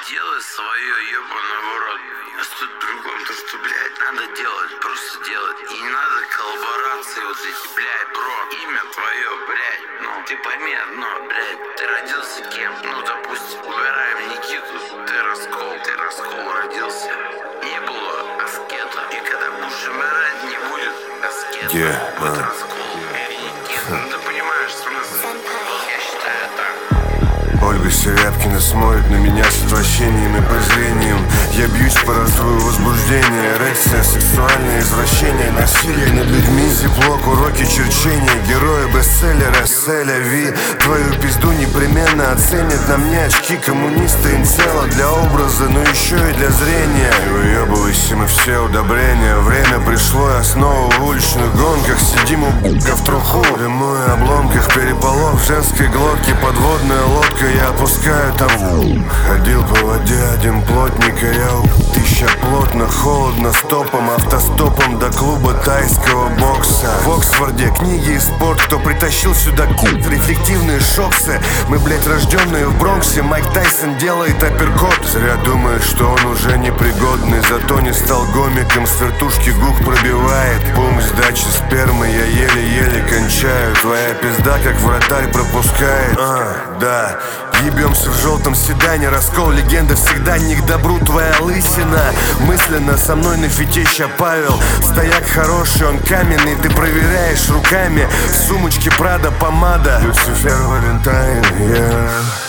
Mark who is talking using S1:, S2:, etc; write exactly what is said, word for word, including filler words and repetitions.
S1: Делай свое, ебаный в рот. А что другом, то что, блядь, надо делать, просто делать. И не надо коллаборации вот эти, блядь, бро. Имя твое, блядь, ну, ты пойми одно, блядь, ты родился кем? Ну, допустим, убираем Никиту, ты раскол, ты раскол родился. Не было аскета. И когда будешь умирать, не будет аскета.
S2: Yeah,
S1: будет
S2: man.
S1: раскол или Никита. Ну, ты понимаешь смысл? Я считаю так.
S2: Ольга Серябкина смотрит на меня с отвращением и презрением. Я бьюсь, паразрую возбуждение, эрекция, сексуальное извращение, насилие над людьми, зиплок, уроки черчения, герои бестселлера, селя ви. Твою пизду непременно оценят на мне очки коммуниста, инцела для образа, но еще и для зрения. И выебывайся мы все удобрения. Время пришло, я снова в уличных гонках. Сидим у б***ка в труху, дыму и обломках, переполох в женской глотке, подводная лодка. Я опускаю там. Ходил по воде один плотник, а я у тысяча плотно, холодно, стопом, автостопом до клуба тайского бокса. В Оксфорде книги и спорт, кто притащил сюда культ, рефлективные шоксы. Мы, блять, рожденные в Бронксе, Майк Тайсон делает апперкот. Зря думаешь, что он уже непригодный, зато не стал гомиком, с вертушки гук пробивает. Пум сдачи спермы, я еле-еле кончаю. Твоя пизда, как вратарь, пропускает. А, да. Ебемся в желтом седане, раскол, легенда всегда не к добру, твоя лысина. Мысленно со мной на фетища Павел. Стояк хороший, он каменный, ты проверяешь руками. В сумочке Прада помада. Люцифер Валентайн, yeah.